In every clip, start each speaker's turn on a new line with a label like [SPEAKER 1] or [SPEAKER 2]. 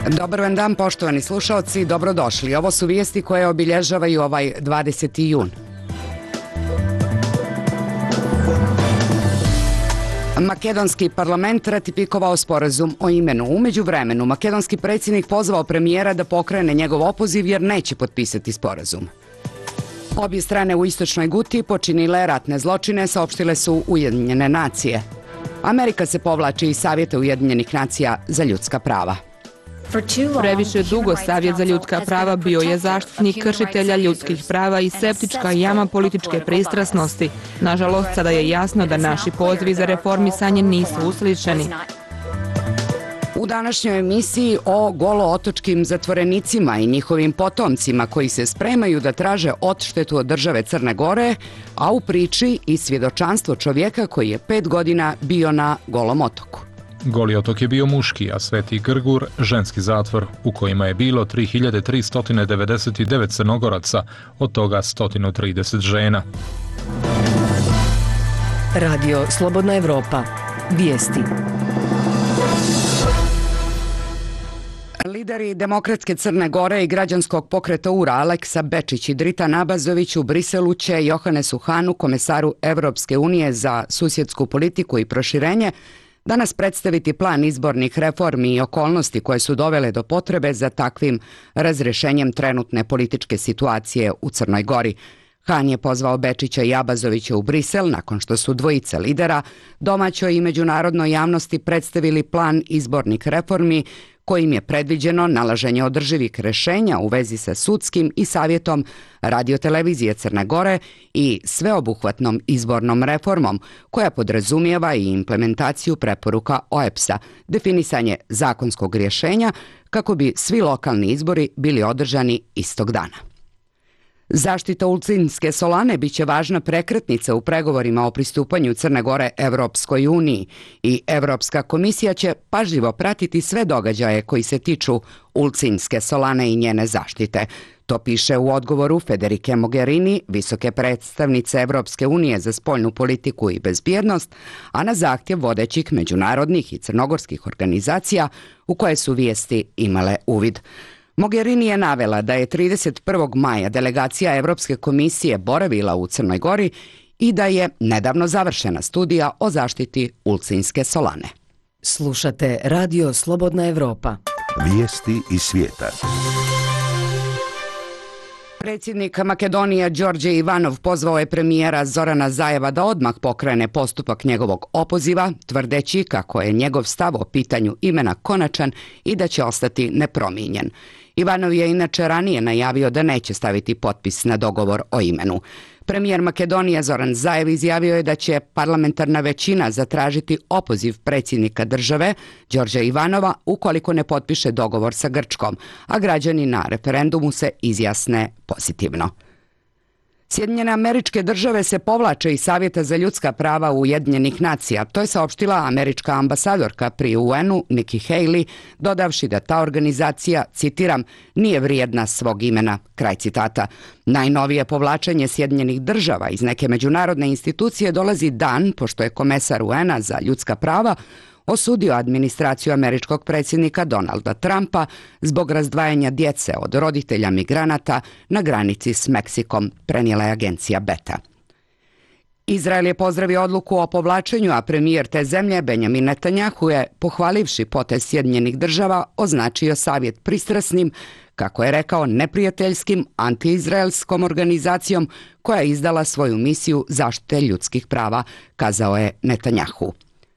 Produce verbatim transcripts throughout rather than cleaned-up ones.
[SPEAKER 1] Dobar vam dan, poštovani slušaoci, dobrodošli. Ovo su vijesti koje obilježavaju ovaj dvadeseti jun. Makedonski parlament ratifikovao sporazum o imenu. U međuvremenu, makedonski predsjednik pozvao premijera da pokrene njegov opoziv jer neće potpisati sporazum. Obje strane u istočnoj Guti počinile ratne zločine, saopštile su Ujedinjene nacije. Amerika se povlači iz Savjeta Ujedinjenih nacija za ljudska prava.
[SPEAKER 2] Previše dugo Savjet za ljudska prava bio je zaštitnik kršitelja ljudskih prava i septička jama političke pristrasnosti. Nažalost, sada je jasno da naši pozivi za reformisanje nisu uslišeni.
[SPEAKER 1] U današnjoj emisiji o golootočkim zatvorenicima i njihovim potomcima koji se spremaju da traže odštetu od države Crne Gore, a u priči i svjedočanstvo čovjeka koji je pet godina bio na Golom otoku.
[SPEAKER 3] Goli otok je bio muški, a Sveti Grgur ženski zatvor, u kojima je bilo tri hiljade tristo devedeset devet Crnogoraca, od toga sto trideset žena.
[SPEAKER 4] Radio Slobodna Evropa. Vijesti.
[SPEAKER 1] Lideri Demokratske Crne Gore i građanskog pokreta U R A Aleksa Bečić i Drita Nabazović u Briselu će Johanesu Hanu, komesaru Evropske unije za susjedsku politiku i proširenje, danas predstaviti plan izbornih reformi i okolnosti koje su dovele do potrebe za takvim razrješenjem trenutne političke situacije u Crnoj Gori. Han je pozvao Bečića i Abazovića u Brisel nakon što su dvojica lidera domaćoj i međunarodnoj javnosti predstavili plan izbornih reformi kojim je predviđeno nalaženje održivih rješenja u vezi sa sudskim i savjetom radiotelevizije Crne Gore i sveobuhvatnom izbornom reformom koja podrazumijeva i implementaciju preporuka O E B S-a, definisanje zakonskog rješenja kako bi svi lokalni izbori bili održani istog dana. Zaštita Ulcinske solane biće važna prekretnica u pregovorima o pristupanju Crne Gore Evropskoj uniji i Evropska komisija će pažljivo pratiti sve događaje koji se tiču Ulcinske solane i njene zaštite. To piše u odgovoru Federike Mogherini, visoke predstavnice Evropske unije za spoljnu politiku i bezbjednost, a na zahtjev vodećih međunarodnih i crnogorskih organizacija u koje su vijesti imale uvid. Mogherini je navela da je trideset prvog maja delegacija Evropske komisije boravila u Crnoj Gori i da je nedavno završena studija o zaštiti Ulcinske solane.
[SPEAKER 4] Slušate Radio Slobodna Evropa.
[SPEAKER 5] Vijesti iz svijeta.
[SPEAKER 1] Predsjednik Makedonije Đorđe Ivanov pozvao je premijera Zorana Zajeva da odmah pokrene postupak njegovog opoziva, tvrdeći kako je njegov stav o pitanju imena konačan i da će ostati nepromijenjen. Ivanov je inače ranije najavio da neće staviti potpis na dogovor o imenu. Premijer Makedonije Zoran Zajev izjavio je da će parlamentarna većina zatražiti opoziv predsjednika države Đorđa Ivanova ukoliko ne potpiše dogovor sa Grčkom, a građani na referendumu se izjasne pozitivno. Sjedinjene Američke Države se povlače iz Savjeta za ljudska prava Ujedinjenih nacija. To je saopštila američka ambasadorka pri U N-u Nikki Haley, dodavši da ta organizacija, citiram, nije vrijedna svog imena, kraj citata. Najnovije povlačenje Sjedinjenih Država iz neke međunarodne institucije dolazi dan pošto je komesar U N-a za ljudska prava osudio administraciju američkog predsjednika Donalda Trumpa zbog razdvajanja djece od roditelja migranata na granici s Meksikom, prenijela je agencija Beta. Izrael je pozdravio odluku o povlačenju, a premijer te zemlje Benjamin Netanjahu je, pohvalivši potez Sjedinjenih Država, označio savjet pristrasnim, kako je rekao, neprijateljskim antiizraelskom organizacijom koja je izdala svoju misiju zaštite ljudskih prava, kazao je Netanjahu.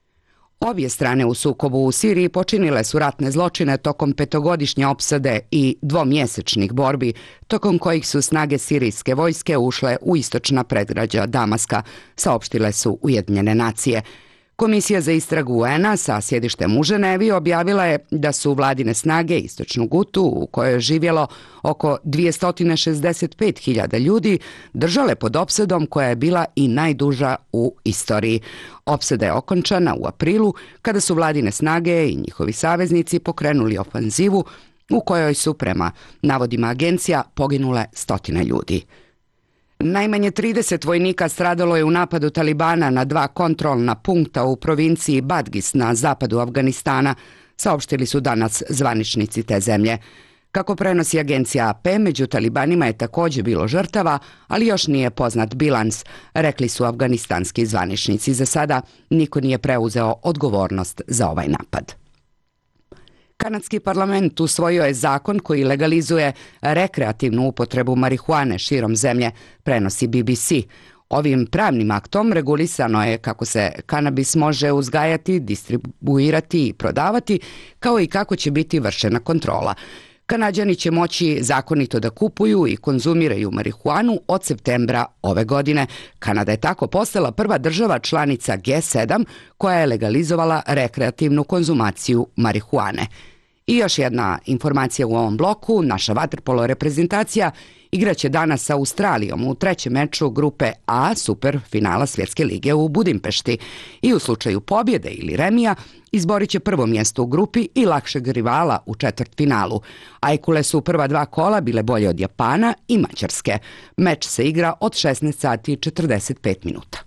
[SPEAKER 1] Obje strane u sukobu u Siriji počinile su ratne zločine tokom petogodišnje opsade i dvomjesečnih borbi, tokom kojih su snage sirijske vojske ušle u istočna predgrađa Damaska, saopštile su Ujedinjene nacije. Komisija za istragu U N-a sa sjedištem u Ženevi objavila je da su vladine snage istočnu Gutu, u kojoj je živjelo oko dvjesto šezdeset pet hiljada ljudi, držale pod opsadom koja je bila i najduža u istoriji. Opsada je okončana u aprilu kada su vladine snage i njihovi saveznici pokrenuli ofanzivu u kojoj su, prema navodima agencija, poginule stotine ljudi. Najmanje trideset vojnika stradalo je u napadu Talibana na dva kontrolna punkta u provinciji Badgis na zapadu Afganistana, saopštili su danas zvaničnici te zemlje. Kako prenosi agencija A P, među talibanima je također bilo žrtava, ali još nije poznat bilans, rekli su afganistanski zvaničnici. Za sada niko nije preuzeo odgovornost za ovaj napad. Kanadski parlament usvojio je zakon koji legalizuje rekreativnu upotrebu marihuane širom zemlje, prenosi B B C. Ovim pravnim aktom regulisano je kako se kanabis može uzgajati, distribuirati i prodavati, kao i kako će biti vršena kontrola. Kanađani će moći zakonito da kupuju i konzumiraju marihuanu od septembra ove godine. Kanada je tako postala prva država članica G sedam koja je legalizovala rekreativnu konzumaciju marihuane. I još jedna informacija u ovom bloku, naša vaterpolo reprezentacija igraće danas sa Australijom u trećem meču grupe A superfinala Svjetske lige u Budimpešti i u slučaju pobjede ili remija izborit će prvo mjesto u grupi i lakšeg rivala u četvrtfinalu. Ajkule su u prva dva kola bile bolje od Japana i Mađarske. Meč se igra od šesnaest sati i četrdeset pet minuta.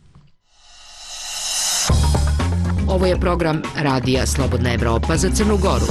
[SPEAKER 4] Ovo je program Radija Slobodna Evropa za Crnu Goru.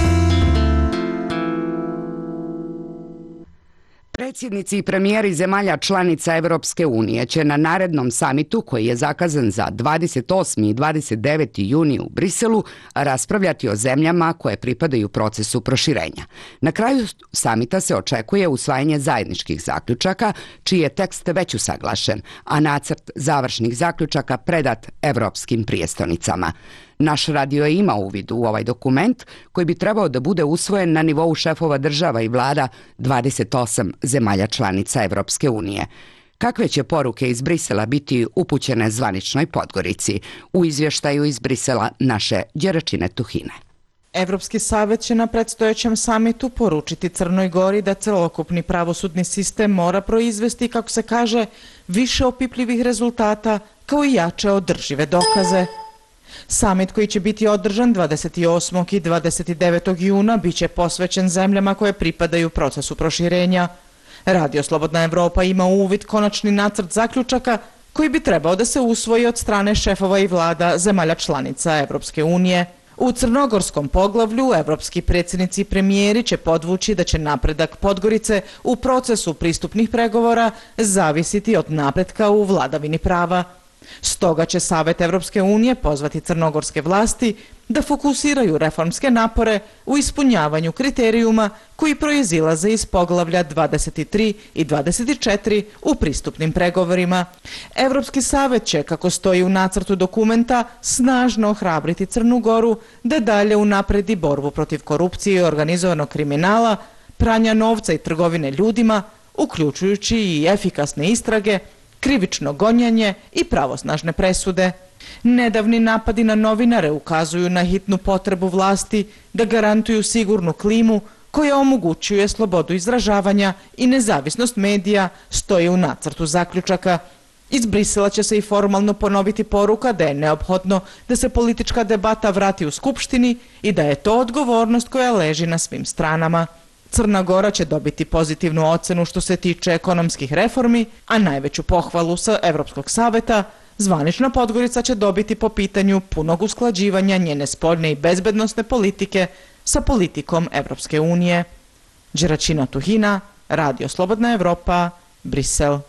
[SPEAKER 1] Predsjednici i premijeri zemalja članica Evropske unije će na narednom samitu, koji je zakazan za dvadeset osmi i dvadeset deveti juni u Briselu, raspravljati o zemljama koje pripadaju procesu proširenja. Na kraju samita se očekuje usvajanje zajedničkih zaključaka, čiji je tekst već usaglašen, a nacrt završnih zaključaka predat evropskim prijestonicama. Naš radio je imao uvid u ovaj dokument koji bi trebao da bude usvojen na nivou šefova država i vlada dvadeset osam zemalja članica Evropske unije. Kakve će poruke iz Brisela biti upućene zvaničnoj Podgorici? U izvještaju iz Brisela naše Đeračine Tuhine.
[SPEAKER 6] Evropski savet će na predstojećem samitu poručiti Crnoj Gori da celokupni pravosudni sistem mora proizvesti, kako se kaže, više opipljivih rezultata kao i jače održive dokaze. Samit koji će biti održan dvadeset osmog i dvadeset devetog juna biće posvećen zemljama koje pripadaju procesu proširenja. Radio Slobodna Evropa ima uvid konačni nacrt zaključaka koji bi trebao da se usvoji od strane šefova i vlada zemalja članica Evropske unije. U crnogorskom poglavlju evropski predsjednici i premijeri će podvući da će napredak Podgorice u procesu pristupnih pregovora zavisiti od napretka u vladavini prava. Stoga će Savet Evropske unije pozvati crnogorske vlasti da fokusiraju reformske napore u ispunjavanju kriterijuma koji proizilaze iz poglavlja dvadeset tri i dvadeset četiri u pristupnim pregovorima. Evropski savet će, kako stoji u nacrtu dokumenta, snažno ohrabriti Crnu Goru da dalje unapredi borbu protiv korupcije i organizovanog kriminala, pranja novca i trgovine ljudima, uključujući i efikasne istrage, krivično gonjanje i pravosnažne presude. Nedavni napadi na novinare ukazuju na hitnu potrebu vlasti da garantuju sigurnu klimu koja omogućuje slobodu izražavanja i nezavisnost medija, stoji u nacrtu zaključaka. Iz Brisela će se i formalno ponoviti poruka da je neophodno da se politička debata vrati u Skupštini i da je to odgovornost koja leži na svim stranama. Crna Gora će dobiti pozitivnu ocenu što se tiče ekonomskih reformi, a najveću pohvalu sa Evropskog saveta zvanična Podgorica će dobiti po pitanju punog usklađivanja njene spoljne i bezbednosne politike sa politikom Evropske unije. Đeračina Tuhina, Radio Slobodna Evropa, Brisel.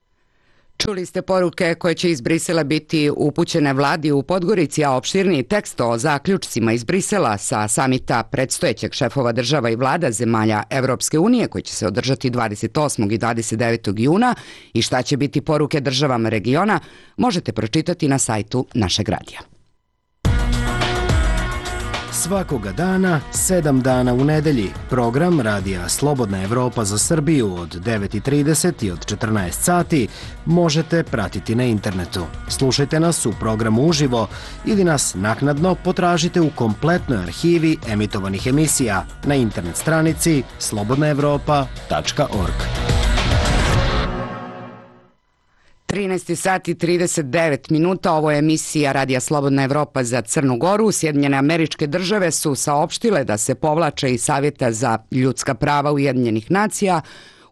[SPEAKER 1] Čuli ste poruke koje će iz Brisela biti upućene vladi u Podgorici, a opširniji tekst o zaključcima iz Brisela sa samita predstojećeg šefova država i vlada zemalja Evropske unije, koji će se održati dvadeset osmog i dvadeset devetog juna, i šta će biti poruke državama regiona, možete pročitati na sajtu našeg radija.
[SPEAKER 7] Svakoga dana, sedam dana u nedelji, program Radija Slobodna Evropa za Srbiju od devet i trideset i od četrnaest sati možete pratiti na internetu. Slušajte nas u programu uživo ili nas naknadno potražite u kompletnoj arhivi emitovanih emisija na internet stranici slobodna evropa tačka org.
[SPEAKER 1] trinaest sati i trideset devet minuta, ovo je emisija Radija Slobodna Evropa za Crnu Goru. Sjedinjene Američke Države su saopštile da se povlače iz Savjeta za ljudska prava Ujedinjenih nacija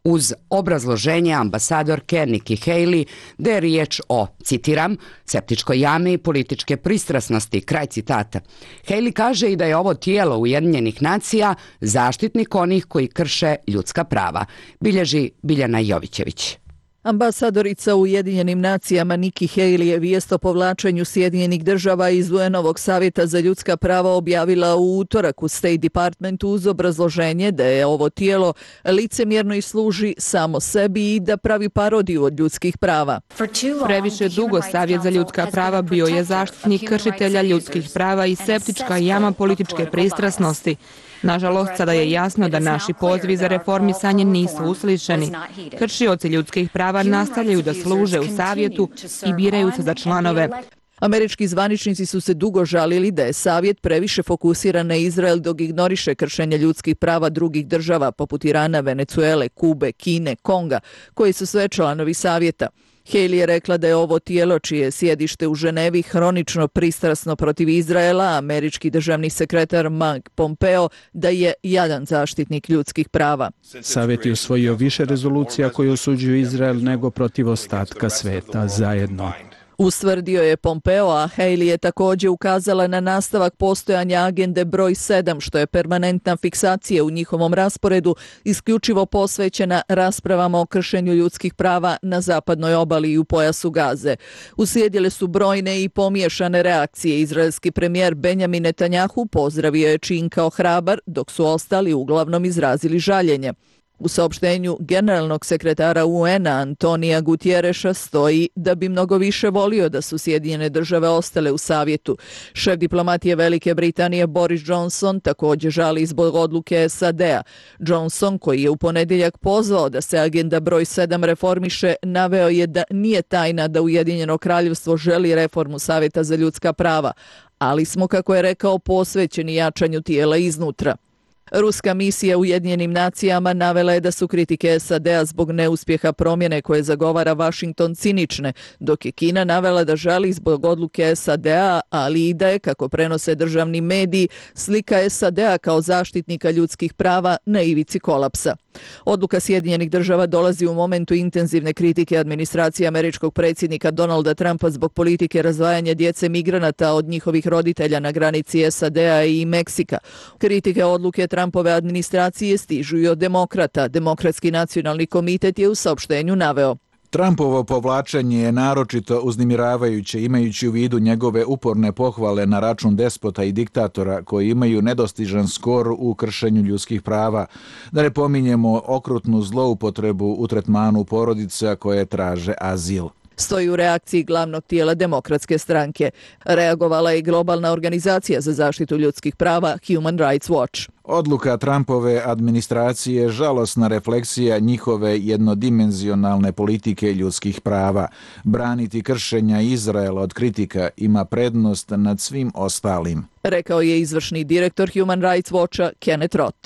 [SPEAKER 1] uz obrazloženje ambasadorke Nikki Haley da je riječ o, citiram, septičkoj jami i političke pristrasnosti, kraj citata. Haley kaže i da je ovo tijelo Ujedinjenih nacija zaštitnik onih koji krše ljudska prava, bilježi Biljana Jovićević.
[SPEAKER 8] Ambasadorica u Ujedinjenim nacijama Nikki Haley je vijest o povlačenju Sjedinjenih država iz U N-ovog savjeta za ljudska prava objavila u utorak u State Departmentu uz obrazloženje da je ovo tijelo licemjerno i služi samo sebi i da pravi parodiju od ljudskih prava.
[SPEAKER 2] Previše dugo Savjet za ljudska prava bio je zaštitnik kršitelja ljudskih prava i septička jama političke pristrasnosti. Nažalost, sada je jasno da naši pozivi za reformisanje nisu uslišeni. Kršioci ljudskih prava nastavljaju da služe u savjetu i biraju se za članove.
[SPEAKER 8] Američki zvaničnici su se dugo žalili da je savjet previše fokusiran na Izrael dok ignoriše kršenje ljudskih prava drugih država poput Irana, Venecuele, Kube, Kine, Konga, koji su sve članovi savjeta. Haley je rekla da je ovo tijelo čije je sjedište u Ženevi hronično pristrasno protiv Izraela, američki državni sekretar Mike Pompeo da je jadan zaštitnik ljudskih prava.
[SPEAKER 9] Savjet je usvojio više rezolucija koje osuđuju Izrael nego protiv ostatka sveta zajedno.
[SPEAKER 8] Ustvrdio je Pompeo, a Haley je također ukazala na nastavak postojanja agende broj sedam, što je permanentna fiksacija u njihovom rasporedu, isključivo posvećena raspravama o kršenju ljudskih prava na zapadnoj obali i u pojasu Gaze. Uslijedile su brojne i pomiješane reakcije. Izraelski premijer Benjamin Netanjahu pozdravio je čin kao hrabar, dok su ostali uglavnom izrazili žaljenje. U saopštenju generalnog sekretara U N-a Antonija Gutjereša stoji da bi mnogo više volio da su Sjedinjene države ostale u savjetu. Šef diplomatije Velike Britanije Boris Johnson također žali zbog odluke S A D-a. Johnson, koji je u ponedjeljak pozvao da se agenda broj sedam reformiše, naveo je da nije tajna da Ujedinjeno kraljevstvo želi reformu Savjeta za ljudska prava, ali smo, kako je rekao, posvećeni jačanju tijela iznutra. Ruska misija u Ujedinjenim nacijama navela je da su kritike S A D-a zbog neuspjeha promjene koje zagovara Washington cinične, dok je Kina navela da žali zbog odluke S A D-a, ali i da je, kako prenose državni mediji, slika S A D-a kao zaštitnika ljudskih prava na ivici kolapsa. Odluka Sjedinjenih država dolazi u momentu intenzivne kritike administracije američkog predsjednika Donalda Trumpa zbog politike razdvajanja djece migranata od njihovih roditelja na granici S A D-a i Meksika. Kritike odluke Trumpove administracije stižu i od demokrata. Demokratski nacionalni komitet je u saopštenju naveo:
[SPEAKER 10] Trumpovo povlačenje je naročito uznemiravajuće imajući u vidu njegove uporne pohvale na račun despota i diktatora koji imaju nedostižan skor u kršenju ljudskih prava. Da ne pominjemo okrutnu zloupotrebu u tretmanu porodica koje traže azil.
[SPEAKER 8] Stoji u reakciji glavnog tijela Demokratske stranke. Reagovala je i globalna organizacija za zaštitu ljudskih prava Human Rights Watch.
[SPEAKER 10] Odluka Trumpove administracije je žalosna refleksija njihove jednodimenzionalne politike ljudskih prava. Braniti kršenja Izraela od kritika ima prednost nad svim ostalim,
[SPEAKER 8] rekao je izvršni direktor Human Rights Watcha Kenneth Roth.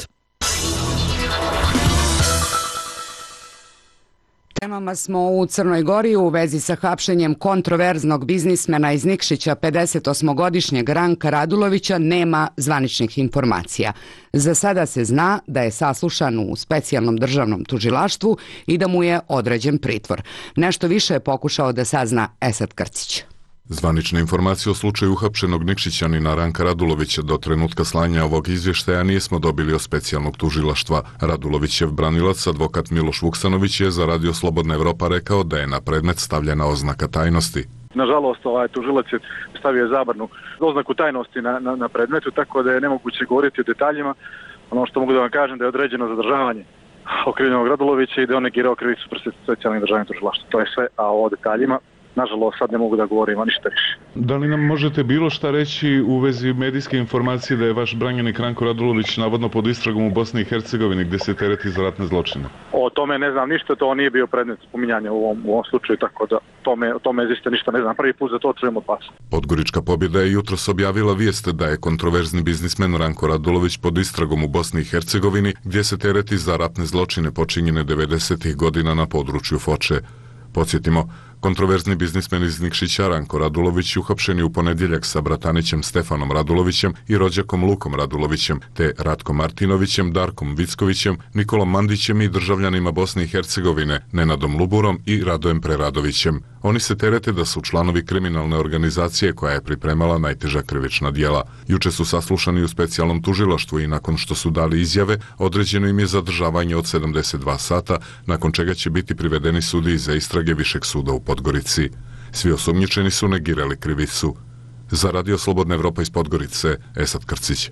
[SPEAKER 1] Temama smo u Crnoj Gori u vezi sa hapšenjem kontroverznog biznismena iz Nikšića pedesetosmogodišnjeg Ranka Radulovića nema zvaničnih informacija. Za sada se zna da je saslušan u specijalnom državnom tužilaštvu i da mu je određen pritvor. Nešto više je pokušao da sazna Esad Krcić.
[SPEAKER 11] Zvanične informacije o slučaju uhapšenog Nikšićanina Ranka Radulovića do trenutka slanja ovog izvještaja nismo dobili od specijalnog tužilaštva. Radulovićev branilac, advokat Miloš Vuksanović, je za Radio Slobodna Evropa rekao da je na predmet stavljena oznaka tajnosti.
[SPEAKER 12] Nažalost, ovaj tužilac je stavio zabranu oznaku tajnosti na, na, na predmetu, tako da je nemoguće govoriti o detaljima. Ono što mogu da vam kažem da je određeno zadržavanje okrivljenog Radulovića i da on negirao krivicu pred specijalnim državnim tužilaštvom. To je sve, a o detaljima nažalost sad ne mogu da govorim, a ništa više.
[SPEAKER 13] Da li nam možete bilo šta reći u vezi medijske informacije da je vaš branjenik Ranko Radulović navodno pod istragom u Bosni i Hercegovini gdje se tereti za ratne zločine?
[SPEAKER 12] O tome ne znam ništa, to nije bio predmet spominjanja u ovom, u ovom slučaju, tako da tome, o tome zaista ništa ne znam. Prvi put za to čujem od vas.
[SPEAKER 11] Podgorička pobjeda je jutros objavila vijest da je kontroverzni biznismen Ranko Radulović pod istragom u Bosni i Hercegovini gdje se tereti za ratne zločine počinjene devedesetih godina na području Foče. Podsjetimo, Kontroverzni biznismen iz Nikšića Ranko Radulović uhapšen je u ponedjeljak sa bratanićem Stefanom Radulovićem i rođakom Lukom Radulovićem, te Ratkom Martinovićem, Darkom Vickovićem, Nikolom Mandićem i državljanima Bosne i Hercegovine, Nenadom Luburom i Radojem Preradovićem. Oni se terete da su članovi kriminalne organizacije koja je pripremala najteža krivična djela. Juče su saslušani u specijalnom tužilaštvu i nakon što su dali izjave, određeno im je zadržavanje od sedamdeset dva sata, nakon čega će biti privedeni sudiji za istrage Višeg suda u Podgorici. Svi osumnjičeni su negirali krivicu. Za Radio Slobodna Evropa iz Podgorice, Esad Krcić.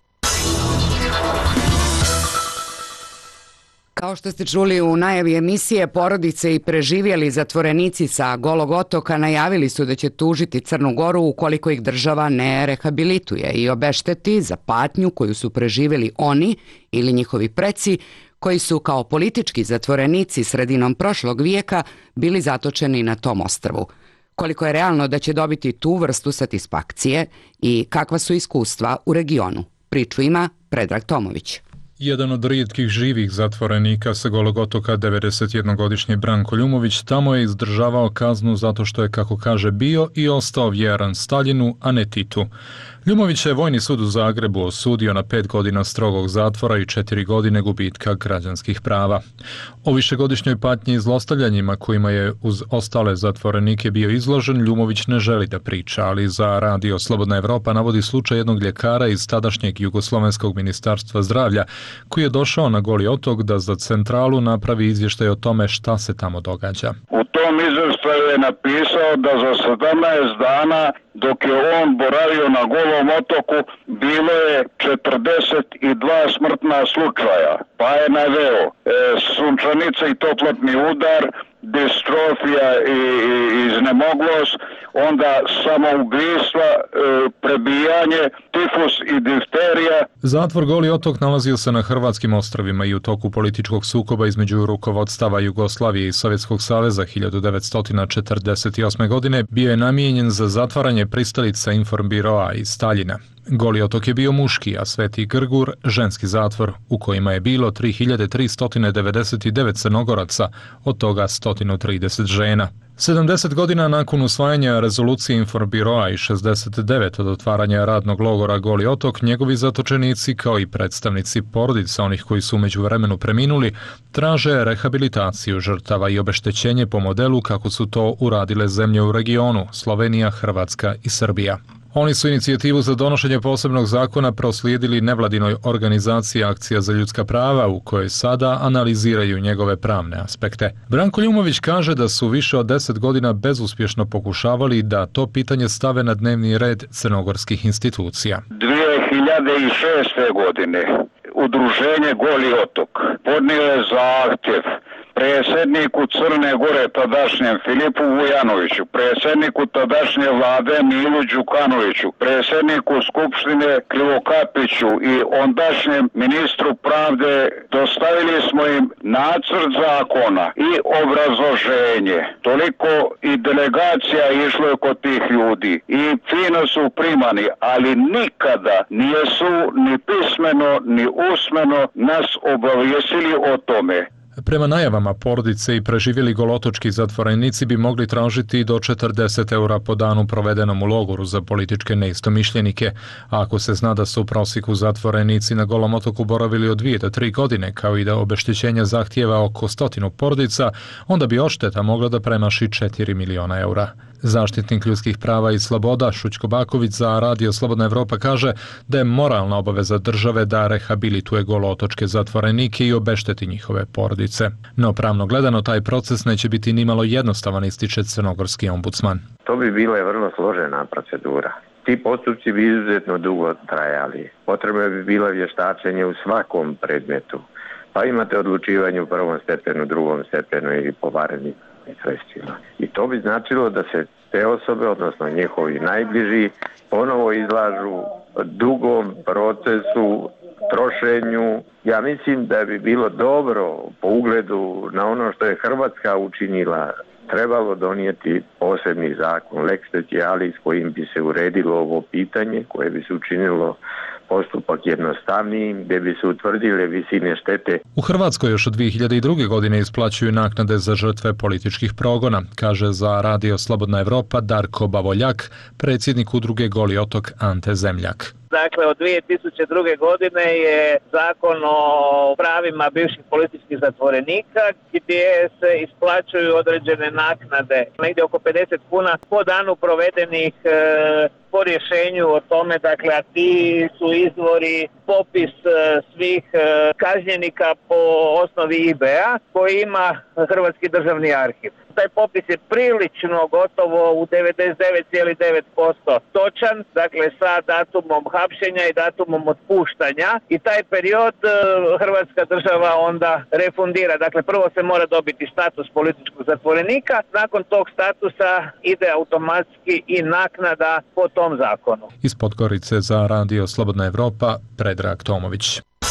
[SPEAKER 1] Kao što ste čuli u najavi emisije, porodice i preživjeli zatvorenici sa Golog otoka najavili su da će tužiti Crnu Goru ukoliko ih država ne rehabilituje i obešteti za patnju koju su preživjeli oni ili njihovi preci koji su kao politički zatvorenici sredinom prošlog vijeka bili zatočeni na tom ostrvu. Koliko je realno da će dobiti tu vrstu satisfakcije i kakva su iskustva u regionu? Priču ima Predrag Tomović.
[SPEAKER 3] Jedan od rijetkih živih zatvorenika sa Golog otoka, devedesetjednogodišnji Branko Ljumović, tamo je izdržavao kaznu zato što je, kako kaže, bio i ostao vjeran Staljinu, a ne Titu. Ljumović je Vojni sud u Zagrebu osudio na pet godina strogog zatvora i četiri godine gubitka građanskih prava. O višegodišnjoj patnji i zlostavljanjima kojima je uz ostale zatvorenike bio izložen, Ljumović ne želi da priča, ali za Radio Slobodna Evropa navodi slučaj jednog ljekara iz tadašnjeg Jugoslovenskog ministarstva zdravlja, koji je došao na Goli otok da za centralu napravi izvještaj o tome šta se tamo događa.
[SPEAKER 14] U tom izvještaju je napisao da za sedamnaest dana dok je on boravio na Golom otoku bilo je četrdeset dva smrtna slučaja, pa je naveo e, sunčanica i toplotni udar, distrofija i, i iznemoglost, onda samoubistva, e, prebijanje, tifus i difterija.
[SPEAKER 3] Zatvor Goli otok nalazio se na hrvatskim ostrvima i u toku političkog sukoba između rukovodstava Jugoslavije i Sovjetskog saveza hiljadu devetsto četrdeset osme. godine bio je namijenjen za zatvaranje pristalica Informbiroa i Staljina. Goli otok je bio muški, a Sveti Grgur ženski zatvor, u kojima je bilo tri hiljade tristo devedeset devet crnogoraca, od toga sto trideset žena. sedamdeset godina nakon usvajanja rezolucije Informbiroa i šezdeset devet od otvaranja radnog logora Goli otok, njegovi zatočenici, kao i predstavnici porodica onih koji su umeđu vremenu preminuli, traže rehabilitaciju žrtava i obeštećenje po modelu kako su to uradile zemlje u regionu, Slovenija, Hrvatska i Srbija. Oni su inicijativu za donošenje posebnog zakona proslijedili nevladinoj organizaciji Akcija za ljudska prava, u kojoj sada analiziraju njegove pravne aspekte. Branko Ljumović kaže da su više od deset godina bezuspješno pokušavali da to pitanje stave na dnevni red crnogorskih institucija.
[SPEAKER 14] dvije hiljade šeste. godine udruženje Goli otok podnio je zahtjev predsjedniku Crne Gore tadašnjem Filipu Vujanoviću, predsjedniku tadašnje vlade Milu Đukanoviću, predsjedniku Skupštine Krivokapiću i ondašnjem ministru pravde. Dostavili smo im nacrt zakona i obrazloženje. Toliko i delegacija išlo je kod tih ljudi i fino su primani, ali nikada nijesu ni pismeno ni usmeno nas obavijestili o tome.
[SPEAKER 3] Prema najavama, porodice i preživjeli golotočki zatvorenici bi mogli tražiti do četrdeset eura po danu provedenom u logoru za političke neistomišljenike, a ako se zna da su u prosjeku zatvorenici na Golom otoku boravili od dvije do tri godine, kao i da obeštećenje zahtijeva oko stotinu porodica, onda bi odšteta mogla da premaši četiri miliona eura. Zaštitnik ljudskih prava i sloboda Šućko Baković za Radio Slobodna Evropa kaže da je moralna obaveza države da rehabilituje golootočke zatvorenike i obešteti njihove porodice. No pravno gledano taj proces neće biti nimalo jednostavan, ističe crnogorski ombudsman.
[SPEAKER 15] To bi bila vrlo složena procedura. Ti postupci bi izuzetno dugo trajali. Potrebno bi bilo vještačenje u svakom predmetu. Pa imate odlučivanje u prvom stepenu, drugom stepenu i po vanrednim sredstvima. I to bi značilo da se te osobe, odnosno njihovi najbliži, ponovo izlažu dugom procesu, trošenju. Ja mislim da bi bilo dobro po ugledu na ono što je Hrvatska učinila, trebalo donijeti posebni zakon, lex specialis, kojim bi se uredilo ovo pitanje, koje bi se učinilo postupak jednostavniji, gdje bi se utvrdile visine štete.
[SPEAKER 3] U Hrvatskoj još od dvije hiljade druge. godine isplaćuju naknade za žrtve političkih progona, kaže za Radio Slobodna Evropa Darko Bavoljak, predsjednik udruge Goli otok Ante Zemljak.
[SPEAKER 16] Dakle, od dvije tisuće druge. godine je zakon o pravima bivših političkih zatvorenika gdje se isplaćuju određene naknade, negdje oko pedeset kuna po danu provedenih e, po rješenju o tome, dakle, a ti su izvori popis e, svih e, kažnjenika po osnovi I B A koji ima Hrvatski državni arhiv. Taj popis je prilično gotovo u devedeset devet zarez devet posto točan, dakle sa datumom hapšenja i datumom otpuštanja i taj period Hrvatska država onda refundira. Dakle, prvo se mora dobiti status političkog zatvorenika, nakon tog statusa ide automatski i naknada po tom zakonu.
[SPEAKER 3] Iz Podgorice za Radio Slobodna Evropa Predrag Tomović.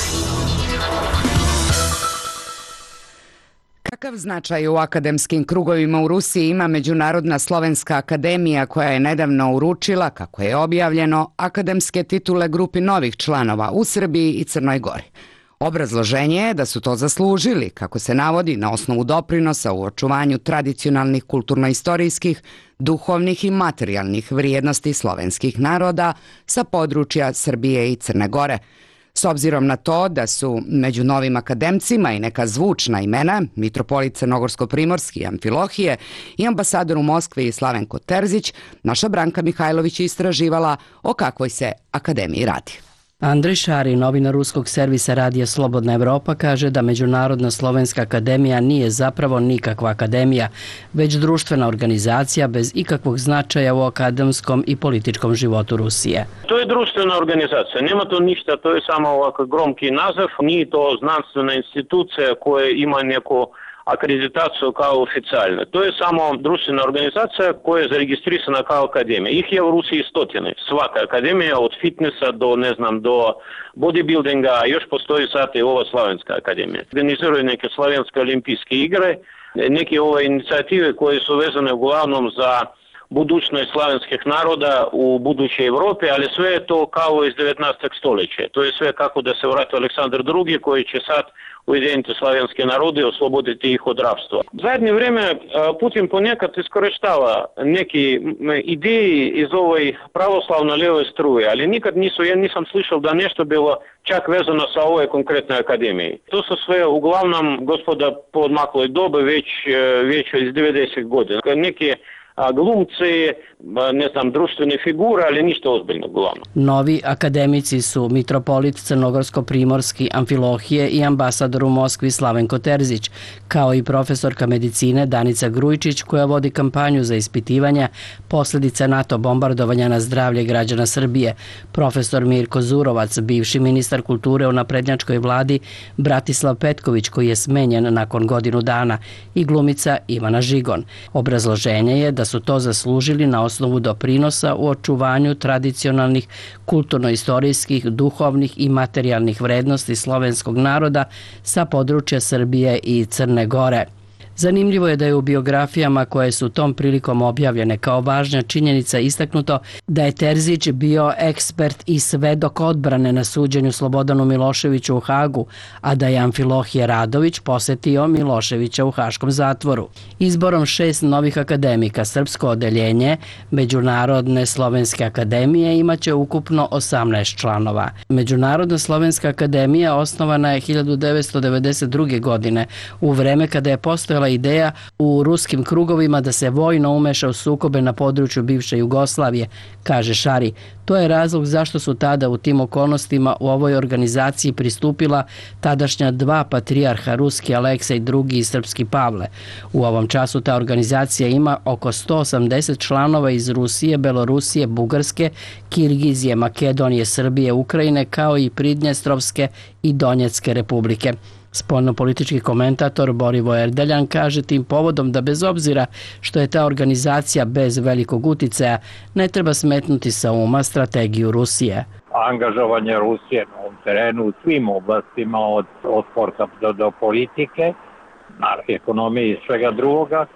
[SPEAKER 1] Kakav značaj u akademskim krugovima u Rusiji ima Međunarodna slovenska akademija koja je nedavno uručila, kako je objavljeno, akademske titule grupi novih članova u Srbiji i Crnoj Gori? Obrazloženje je da su to zaslužili, kako se navodi, na osnovu doprinosa u očuvanju tradicionalnih kulturno-istorijskih, duhovnih i materijalnih vrijednosti slovenskih naroda sa područja Srbije i Crne Gore. S obzirom na to da su među novim akademcima i neka zvučna imena, mitropolit Crnogorsko-primorski Amfilohije i ambasador u Moskvi Slavenko Terzić, naša Branka Mihajlović je istraživala o kakvoj se akademiji radi.
[SPEAKER 17] Andrej Šari, novinar ruskog servisa Radija Slobodna Evropa, kaže da Međunarodna slovenska akademija nije zapravo nikakva akademija, već društvena organizacija bez ikakvog značaja u akademskom i političkom životu Rusije.
[SPEAKER 18] To je društvena organizacija, nema to ništa, to je samo ovako gromki naziv, nije to znanstvena institucija koja ima neku akreditaciju kao oficijalna. To je samo društvena organizacija koja je zaregistrisana kao akademija. Ih je u Rusiji stotine. Svaka akademija od fitnesa do, ne znam, do bodybuildinga, još postoji sad i ova Slavenska akademija. Organiziraju neke slavenske olimpijske igre, neke ove inicijative koje su vezane uglavnom za budućnost slavenskih naroda u budućoj Evropi, ali sve je to kao iz devetnaestog stoljeća. To je sve kako da se vrati Aleksandar drugi koji će sad ujediniti slavenske narode i osloboditi ih od rabstva. U zadnje vrijeme Putin ponekad iskorištava neke ideje iz ovoj pravoslavno lijevoj struje, ali nikad nisu, ja nisam slišao da nešto bilo čak vezano sa ovoj konkretnoj akademiji. To su sve uglavnom gospoda po odmakloj dobi već, već iz devedesetih godina. Neke glumci, ne znam, društvene figure, ali ništa ozbiljno glavno.
[SPEAKER 17] Novi akademici su mitropolit Crnogorsko-primorski Amfilohije i ambasador u Moskvi Slavenko Terzić, kao i profesorka medicine Danica Grujičić koja vodi kampanju za ispitivanja posljedica NATO bombardovanja na zdravlje građana Srbije, profesor Mirko Zurovac, bivši ministar kulture u naprednjačkoj vladi Bratislav Petković koji je smenjen nakon godinu dana i glumica Ivana Žigon. Obrazloženje je da su to zaslužili na osnovu doprinosa u očuvanju tradicionalnih kulturno-istorijskih, duhovnih i materijalnih vrednosti slovenskog naroda sa područja Srbije i Crne Gore. Zanimljivo je da je u biografijama koje su tom prilikom objavljene kao važna činjenica istaknuto da je Terzić bio ekspert i svedok odbrane na suđenju Slobodanu Miloševiću u Hagu, a da je Amfilohije Radović posetio Miloševića u haškom zatvoru. Izborom šest novih akademika srpsko odeljenje Međunarodne slovenske akademije imaće ukupno osamnaest članova. Međunarodna slovenska akademija osnovana je hiljadu devetsto devedeset druge. godine u vreme kada je postojala ideja u ruskim krugovima da se vojno umeša u sukobe na području bivše Jugoslavije, kaže Šari. To je razlog zašto su tada u tim okolnostima u ovoj organizaciji pristupila tadašnja dva patrijarha, ruski Aleksej drugi i srpski Pavle. U ovom času ta organizacija ima oko sto osamdeset članova iz Rusije, Belorusije, Bugarske, Kirgizije, Makedonije, Srbije, Ukrajine, kao i Pridnjestrovske i Donjecke republike. Spoljnopolitički komentator Borivo Erdeljan kaže tim povodom da bez obzira što je ta organizacija bez velikog uticaja, ne treba smetnuti sa uma strategiju Rusije.
[SPEAKER 19] Angažovanje Rusije na ovom terenu u svim oblastima, od, od sporta do, do politike, na ekonomiji i svega drugoga,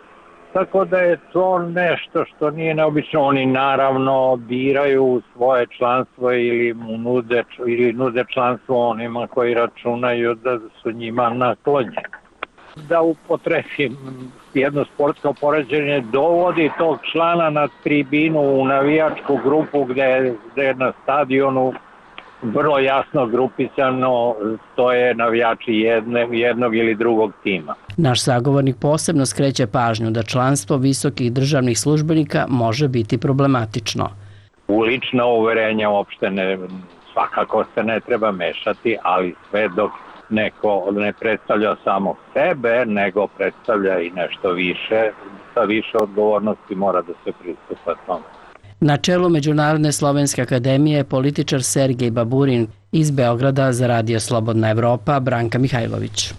[SPEAKER 19] Tako da je to nešto što nije neobično. Oni naravno biraju svoje članstvo ili mu nude, ili nude članstvo onima koji računaju da su njima naklonjeni. Da upotrebim jedno sportsko poređenje, dovodi tog člana na tribinu u navijačku grupu gde, gde je na stadionu vrlo jasno grupisano stoje navijači jedne, jednog ili drugog tima.
[SPEAKER 17] Naš sagovornik posebno skreće pažnju da članstvo visokih državnih službenika može biti problematično.
[SPEAKER 19] U lična uverenja uopšte ne, svakako se ne treba mešati, ali sve dok neko ne predstavlja samo sebe, nego predstavlja i nešto više, sa više odgovornosti mora da se pristupa tome.
[SPEAKER 17] Na čelu Međunarodne slovenske akademije je političar Sergej Baburin, iz Beograda za Radio Slobodna Evropa Branka Mihajlović.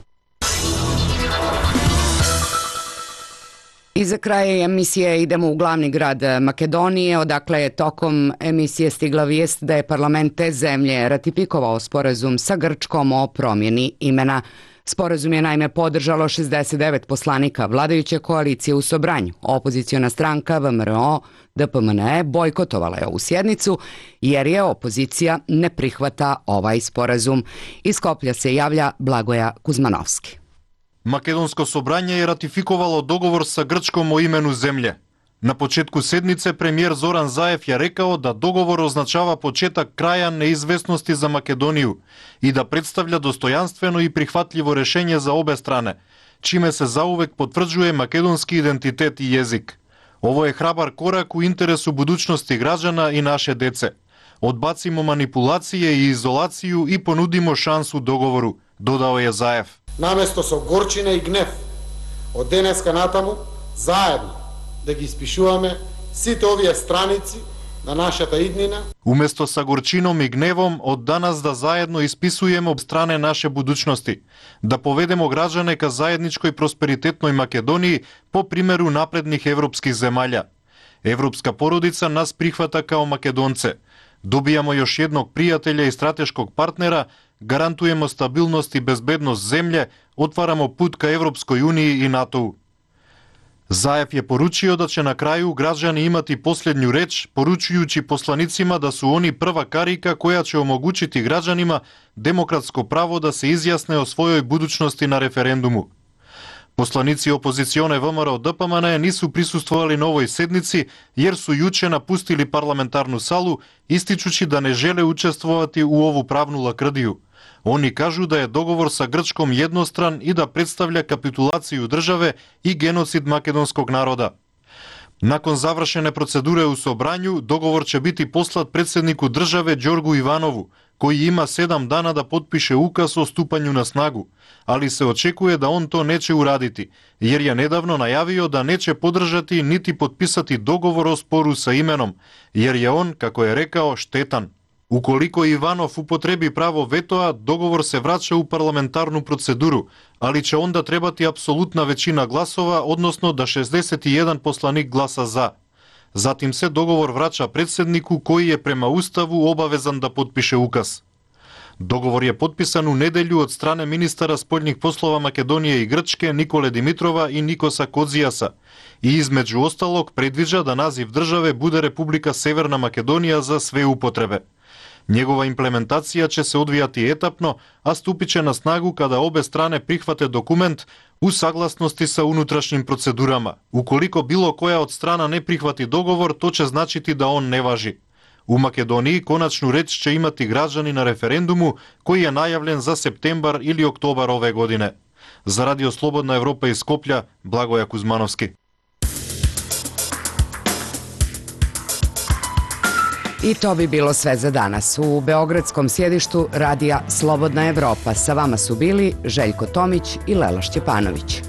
[SPEAKER 1] I za kraj emisije idemo u glavni grad Makedonije, odakle je tokom emisije stigla vijest da je parlament te zemlje ratifikovao sporazum sa Grčkom o promjeni imena. Sporazum je naime podržalo šezdeset devet poslanika vladajuće koalicije u Sobranju. Opoziciona stranka V M R O D P M N E bojkotovala je ovu sjednicu jer je opozicija ne prihvata ovaj sporazum. Iz Skoplja se javlja Blagoja Kuzmanovski.
[SPEAKER 20] Македонско собрање е ратификовало договор со Грчком о имену земље. На почетку седнице премиер Зоран Заев ја рекао да договор означава почеток краја неизвестности за Македонију и да представља достојанствено и прихватливо решење за обе стране, чиме се заувек потврđuje македонски идентитет и језик. Ово е храбар корак у интересу будуćnosti граđana и наше деце. Одбацимо манипулације и изолацију и понудимо шансу договору, додао е Заев.
[SPEAKER 21] Наместо со горчина и гнев, од денеска натаму, заедно да ги испишуваме сите овие страници на нашата иднина.
[SPEAKER 20] Уместо са горчином и гневом, од данас да заедно исписуеме об стране наше будуćности, да поведемо граđане ка заедничкој просперитетној Македонiji по примеру напредних европских земаља. Европска породица нас прихвата као македонце. Добијамо још едног пријателја и стратешког партнера, гарантуемо стабилност и безбедност земље, отварамо пут ка Европској Унiji и НАТО. Заев je поручио да ќе на крају граđани имати последњу реч, поручујуći посланицима да су они прва карика која ќе омогучити граđанима демократско право да се изјасне о својој будуćности на референдуму. Посланици опозиционе В М Р O D P M N E нису присуствували на овој седници, јер су јуче напустили парламентарну салу, истичучи да не желе учествувати у ову правну лакрдију. Они кажу да е договор са Грчком едностран и да представља капитулацију државе и геноцид македонског народа. Након завршене процедуре у Собрању, договор ќе бити послат председнику државе Ѓоргу Иванову, кој има седам дана да потпише указ о ступању на снагу, али се очекува да он то не ќе урадити, јер ја недавно најавио да не ќе поддржати нити потписати договор о спору са именом, јер ја он, како е рекао, штетан. Уколико Иванов употреби право ветоа, договор се врача у парламентарну процедуру, али ќе онда требати апсолутна веćина гласова, односно да шездесет и еден посланик гласа за. Затим се договор врача председнику кој е према уставу обавезан да потпише указ. Договор е потписан у неделју од стране министара спољних послова Македонија и Грчке Николе Димитрова и Никоса Кодзијаса и измеѓу осталог предвиđa да назив државе буде Република Северна Македонија за све употребе. Njegova implementacija će se odvijati etapno, a stupit će na snagu kada obe strane prihvate dokument u saglasnosti sa unutrašnjim procedurama. Ukoliko bilo koja od strana ne prihvati dogovor, to će značiti da on ne važi. U Makedoniji konačnu reč će imati građani na referendumu koji je najavljen za septembar ili oktobar ove godine. Za Radio Slobodna Evropa iz Skoplja, Blagoja Kuzmanovski.
[SPEAKER 1] I to bi bilo sve za danas. U beogradskom sjedištu Radija Slobodna Evropa sa vama su bili Željko Tomić i Lela Šćepanović.